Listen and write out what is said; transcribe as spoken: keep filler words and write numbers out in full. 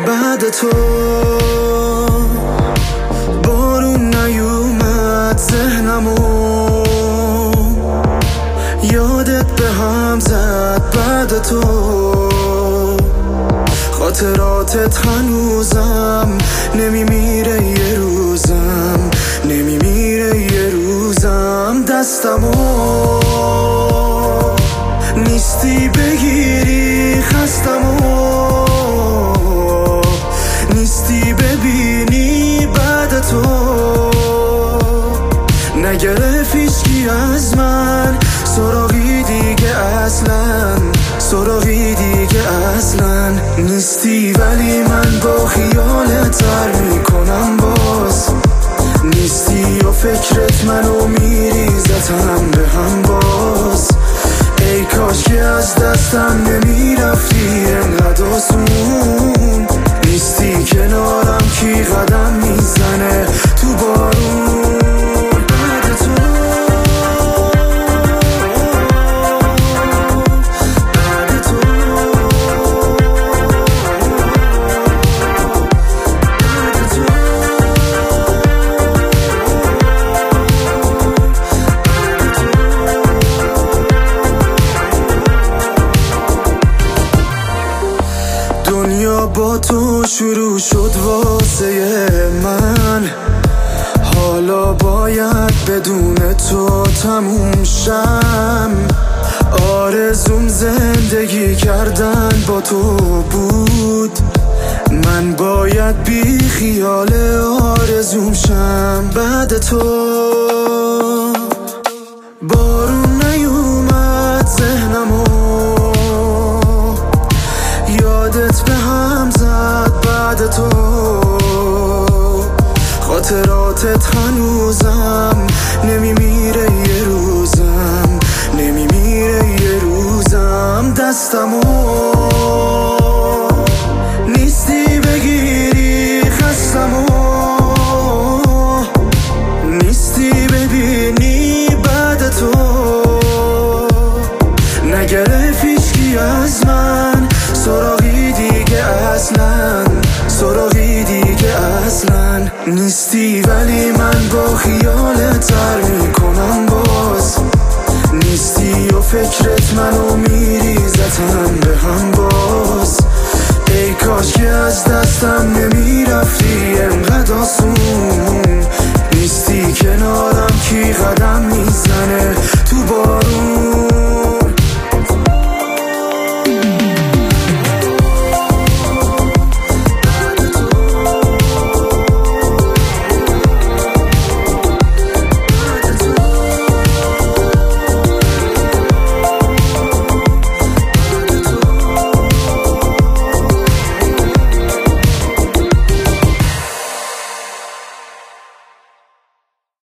بعد تو بارون نیومد ذهنمو یادت به هم زد بعد تو خاطراتت هنوزم نمیمیره یه روزم نمیمیره یه روزم دستمو نیستی بگیری خستمو نیستی ببینی بعد تو نگرفت هیچکی از من سراغی دیگه اصلا سراغی دیگه اصلا نیستی ولی من با خیالت تر میکنم باز نیستی و فکرت منو میریزتم به هم باز ای کاش که از دستم نمیرفتی انقدر آسون نیستی کنارم کی قدم میزنه تو بارون بعد تو بعد تو بعد تو دنیا با تو شروع شد واسه من حالا باید بدون تو تموم شم آرزوم زندگی کردن با تو بود من باید بی خیال آرزوم شم بعد تو بارون نیومد ذهنمو یادت به هم زد بعد تو خاطراتت هنوزم نمیمیره یه روزم نمیمیره یه روزم دستمو نیستی بگیری خستمو نیستی ببینی بعد تو نگرفت هیچکی از من سراغی دیگه اصلا سراغی دیگه اصلا نیستی ولی من با خیالت تر میکنم باز نیستی و فکرت منو میریزتم به هم باز ای کاش که از دستم نمیرفتی